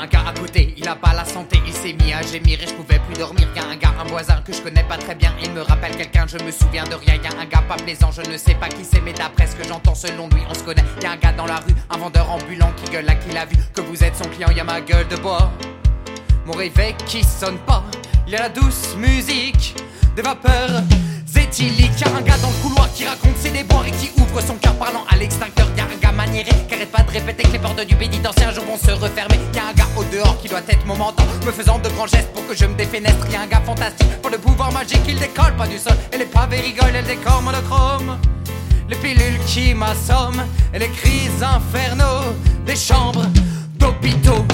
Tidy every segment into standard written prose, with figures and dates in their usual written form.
un gars à côté, il a pas la santé, il s'est mis à gémir et je pouvais plus dormir. Y'a un gars, un voisin que je connais pas très bien, il me rappelle quelqu'un, je me souviens de rien. Y'a un gars pas plaisant, je ne sais pas qui c'est, mais d'après ce que j'entends selon lui, on se connaît. Y'a un gars dans la rue, un vendeur ambulant qui gueule à qui l'a vu que vous êtes son client. Y'a ma gueule de bois, mon réveil qui sonne pas, il y a la douce musique des vapeurs éthyliques. Y'a un gars dans le couloir qui raconte ses déboires et qui ouvre son cœur parlant à l'extincteur. Y'a un gars maniéré qui arrête pas de répéter que les portes du pénitencier un jour vont se refermer. Y'a un gars au dehors qui doit être mon mentor, me faisant de grands gestes pour que je me défenestre. Y'a un gars fantastique pour le pouvoir magique, il décolle pas du sol et les pavés rigolent et le décor monochrome. Les pilules qui m'assomment et les cris infernaux des chambres d'hôpitaux.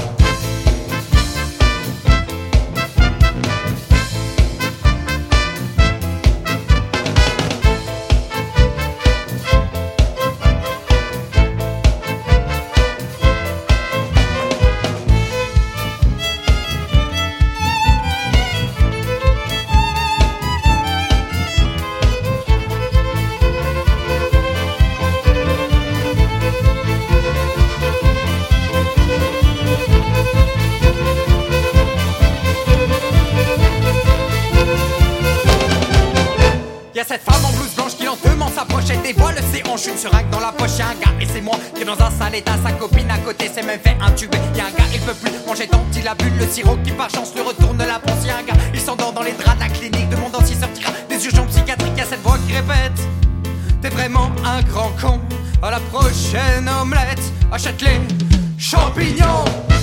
Y'a cette femme en blouse blanche qui lentement s'approche, elle dévoile ses hanches, une seringue dans la poche. Y'a un gars et c'est moi qui est dans un sale état, sa copine à côté s'est même fait intuber. Y'a un gars, il peut plus manger tant il a bu le sirop qui par chance lui retourne la panse. Y'a un gars, il s'endort dans les draps de la clinique, demandant s'il sortira des urgences psychiatriques. Y'a cette voix qui répète: t'es vraiment un grand con, à la prochaine omelette, achète les champignons.